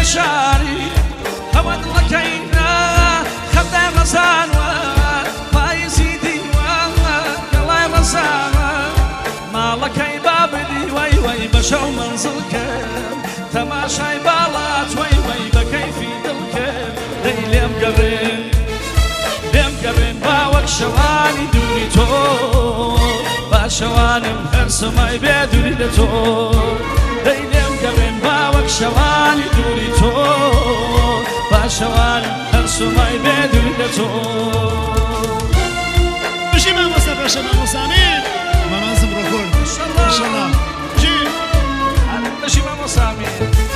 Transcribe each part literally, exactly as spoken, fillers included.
شاری هەوە دڵەکەینا خەمدای ڕەزانوە پاییزی دیوە گەڵای ڕەزانوە ماڵەکەی بابدی وەی وەی بە شەو مەنزڵ کرد تەماشای باڵات وەی وەی بە کەیفی دڵ کرد دەی لێم گەڕێن لێم گەڕێن باوەک شەوانی دووری تۆ با شەوانم هەر سەمای بێ دووری لە تۆ دەی لێم گەڕێن باوەک شەوانی دووری تۆ با شەوانم هەر سەمای بێ دووری لە تۆ بشی مامۆستا باشە مامۆستا ئەمیر مامانزم ڕۆکۆر ماشەڵڵا جی بشی مامۆستا ئەمیر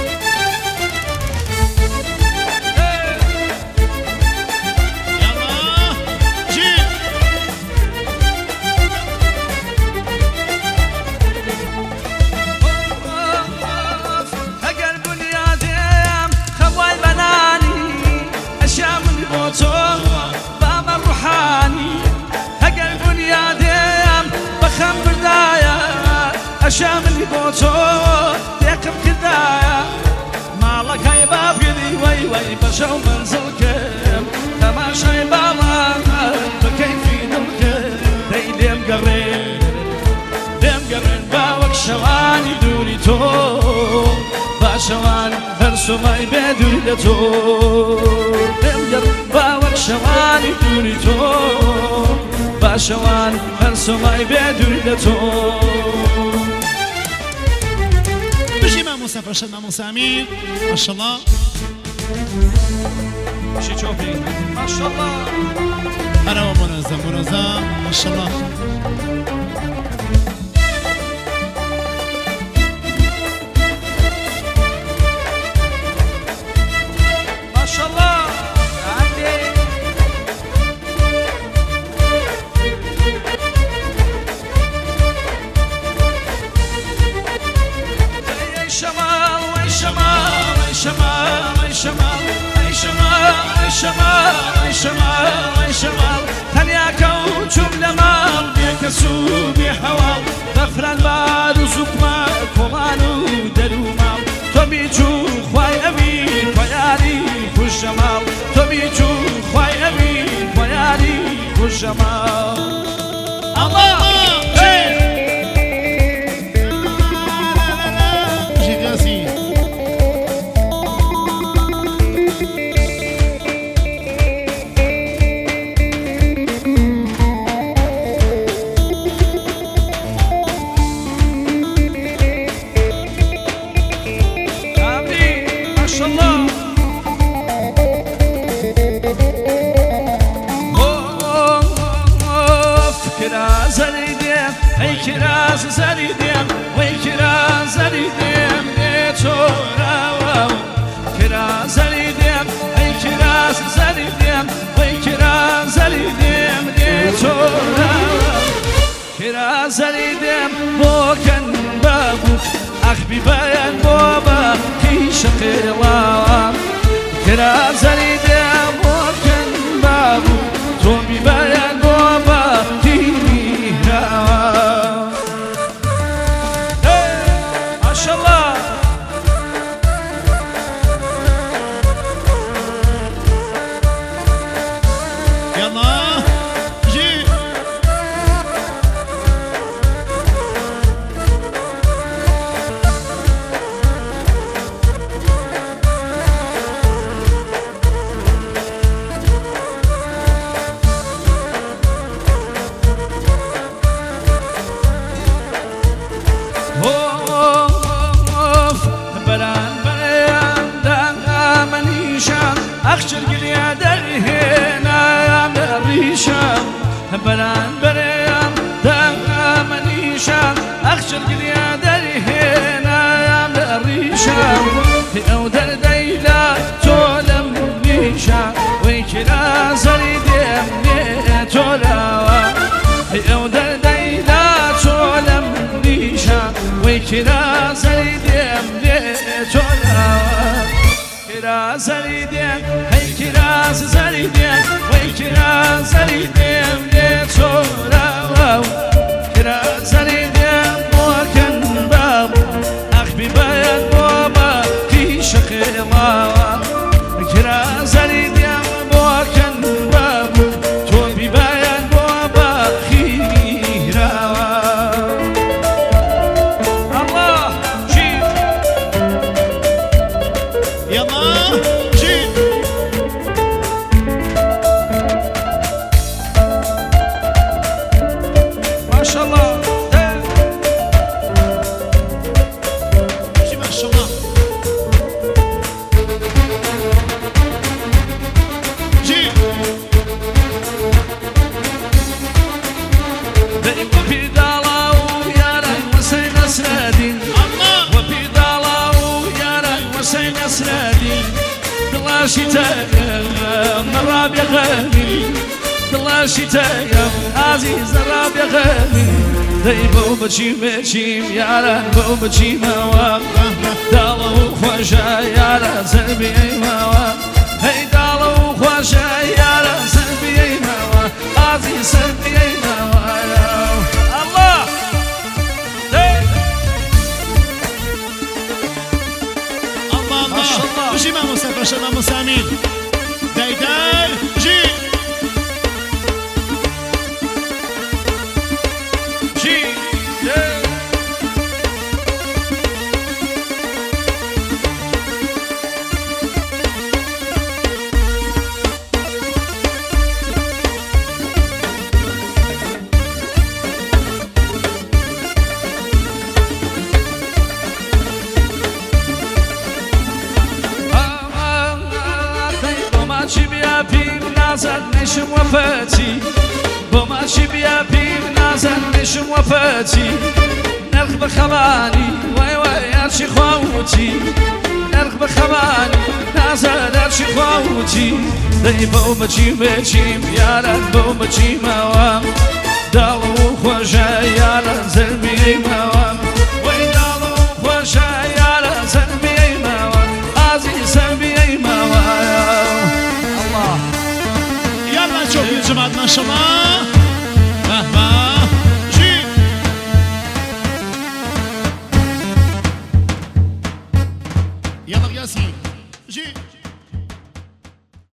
بابا روحاني هقل بنيادم بخم بردايا أشامل بوتو يقب كدايا مالك هاي باب يدي وي وي بشو منزلكم تماشاي بالا بكيفي دلكم دي ليم قرين ليم قرين باوك شواني دوري تو باشوان هرسو ماي بدوري لتو ليم قرين باوك شواني دوري تو باشوان هرسو ماي بدوري لتو بشي مامۆستا باشە مامۆستا ئەمیر ماشەڵڵا شي تشوفي ما شاء الله هەرەوە منەزەم منەزەم ماشەڵڵا ما شاء الله عندي اي شمال وي شمال اي شمال اي شمال اي شمال اي شمال اي شمال اي شمال تنيا كوتشم لمال بيك سوبي حوال غفران بار وزكما كولانو دلومال تبيجو خواي امين خيالي والجمال تبيجو خواي امين خيالي والجمال الله ای کراز زریدیم وی کراز زریدیم ای چورا کراز زریدیم ای کراز زریدیم وی کراز زریدیم ای چورا کراز زریدیم بوکن بابوک اخبی بیان بابا کیش قیلام کراز زریدیم بوکن بابوک تو بی بیان بابا أخشر قليا درهنا يا مريشام بلان بريام دام نيشام أخشر قليا درهنا يا مريشام في أودر ديلا تولم نيشام ويكلا زريدم نيتولا في أودر ديلا تولم نيشام ويكلا زريدم نيتولا kiraz zaridim, hey kiraz zaridim, hey kiraz zaridim, ne çoravav. Kiraz zaridim, moken bab, akbi bayan baba, ki şakılav. شاء الله جي ما شاء الله جي وبيدالا ويارا وسين اسنادين وبيدالا ويارا وسين اسنادين دلا شتايا مراب يا غالي دلا شتايا عزيز الراب يا غالي دايبو بجي بجي يارا بو بجي موا دالا وخوجا يارا زربي موا هي دالا وخوجا يارا زربي موا عزيز زربي موا الله الله الله جي ما مصطفى شباب مسامين دايدار جي جي بۆماچی بیا پیم نازان نشم وەفەتی بۆماچی بیا پیم نازان نشم وەفەتی نرخ بە خەبانی وای وای هەرچی خواوتی نرخ بە خەبانی نازان هەرچی خواوتی دەی بۆ بەچی بچیم یاران بۆ بچیمەوە داڵ و خۆشە یاران زەربیمەوە وای داڵ و خۆشە یاران زەربیمەوە ئازی زەربیمەوە يلا نشوف يا جماعة ما شاء الله